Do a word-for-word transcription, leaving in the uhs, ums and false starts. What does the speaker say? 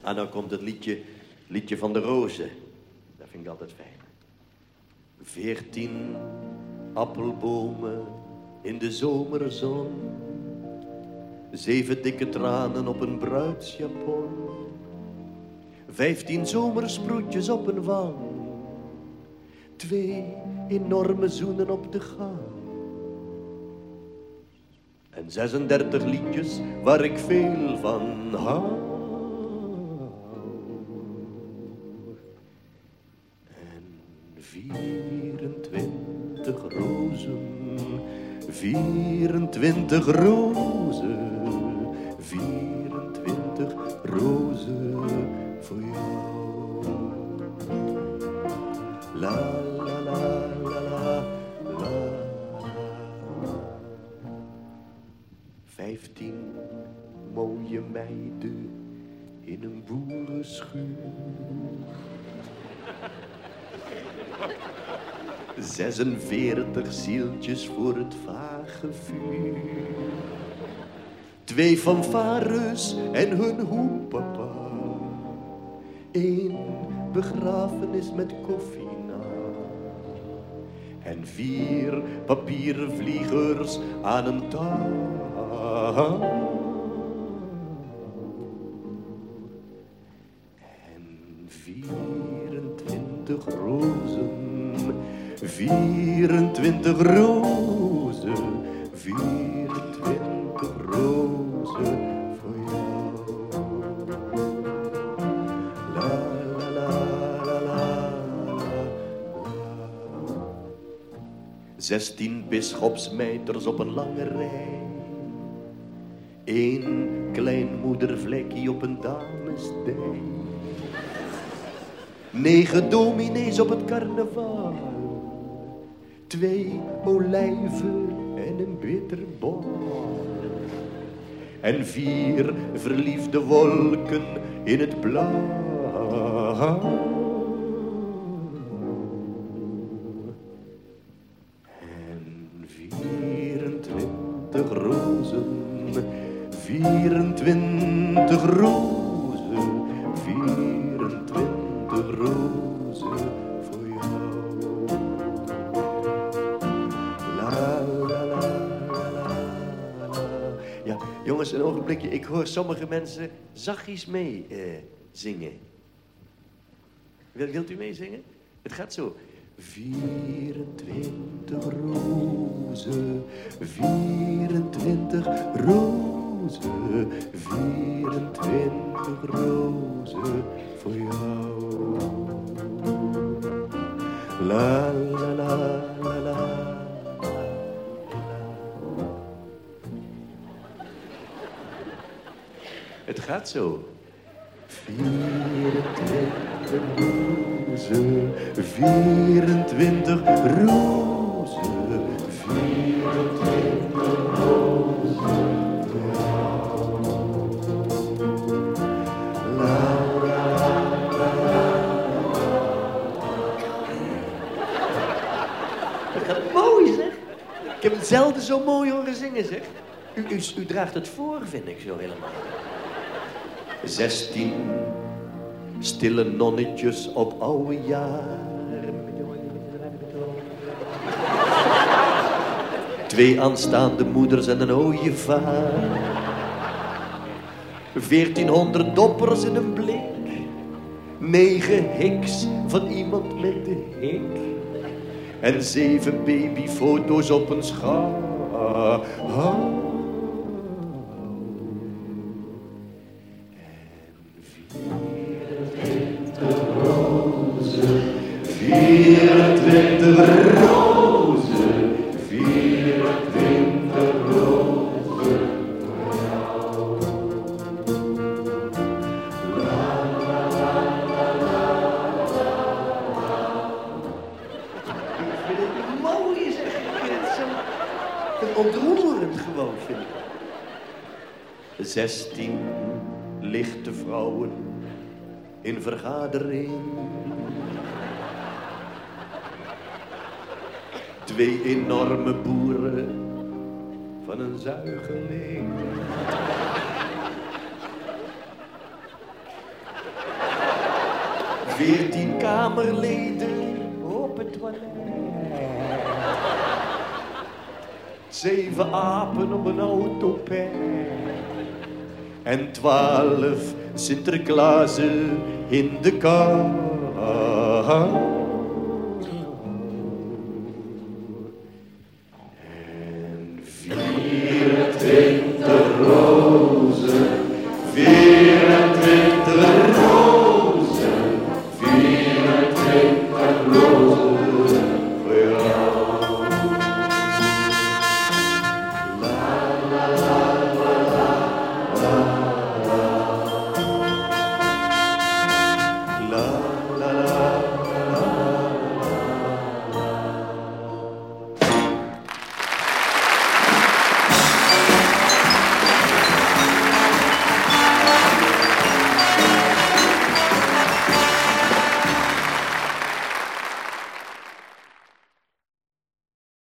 En dan komt het liedje, liedje van de rozen. Dat vind ik altijd fijn. Veertien appelbomen in de zomerzon. Zeven dikke tranen op een bruidsjapon. Vijftien zomersproetjes op een wang. Twee enorme zoenen op de gang. En zesendertig liedjes waar ik veel van hou. En vierentwintig rozen, vierentwintig rozen, vierentwintig rozen voor jou. La la la la la la. Vijftien mooie meiden in een boerenschuur. Zesenveertig zieltjes voor het vage vuur. Twee fanfares en hun hoepapa. Eén begrafenis met koffie na. En vier papieren vliegers aan een touw. En vierentwintig rozen, vierentwintig rozen, vierentwintig rozen voor jou. La la la la la la. Zestien bisschopsmeiters op een lange rij. Eén klein moedervlekje op een damesdij. Negen dominees op het carnaval. Twee olijven en een bitterbal. En vier verliefde wolken in het blauw. En vierentwintig rozen. Vierentwintig rozen, vierentwintig rozen voor jou. La la la la la. Ja, jongens, een ogenblikje. Ik hoor sommige mensen zachtjes mee eh, zingen. Wil, wilt u meezingen? Het gaat zo. Vierentwintig rozen, vierentwintig rozen. Vierentwintig rozen voor jou. La la la la la. Het gaat zo. Vierentwintig rozen, vierentwintig rozen, vierentwintig rozen. Ik heb het zelden zo mooi horen zingen, zeg. U, u, u draagt het voor, vind ik zo helemaal. Zestien stille nonnetjes op oude jaren. Twee aanstaande moeders en een ooievaar. Veertienhonderd doppers in een blik. Negen hiks van iemand met de hik. En zeven babyfoto's op een schaal. Vierentwintig rozen, vierentwintig rozen voor jou. La la la la la la. Ik vind het mooi, zeg. Ik vind het zo ontroerend gewoon, vind ik. Zestien lichte vrouwen in vergadering. Twee enorme boeren van een zuigeling. Veertien kamerleden op het toilet. Zeven apen op een autopet. En twaalf Sinterklaasen in de kar.